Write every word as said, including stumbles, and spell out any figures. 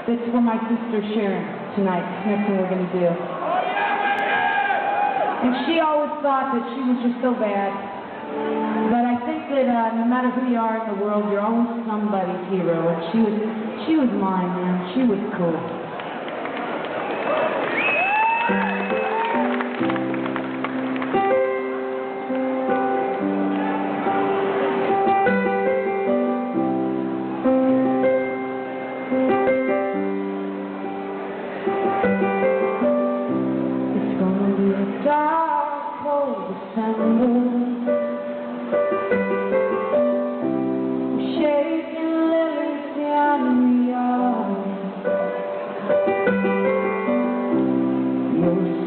It's for my sister Sharon tonight. Next thing we're going to do. And she always thought that she was just so bad. But I think that uh, no matter who you are in the world, you're always somebody's hero. And she was, she was mine, man. She was cool. It's gonna be a dark, cold December. Shaking lilies down the yard. You'll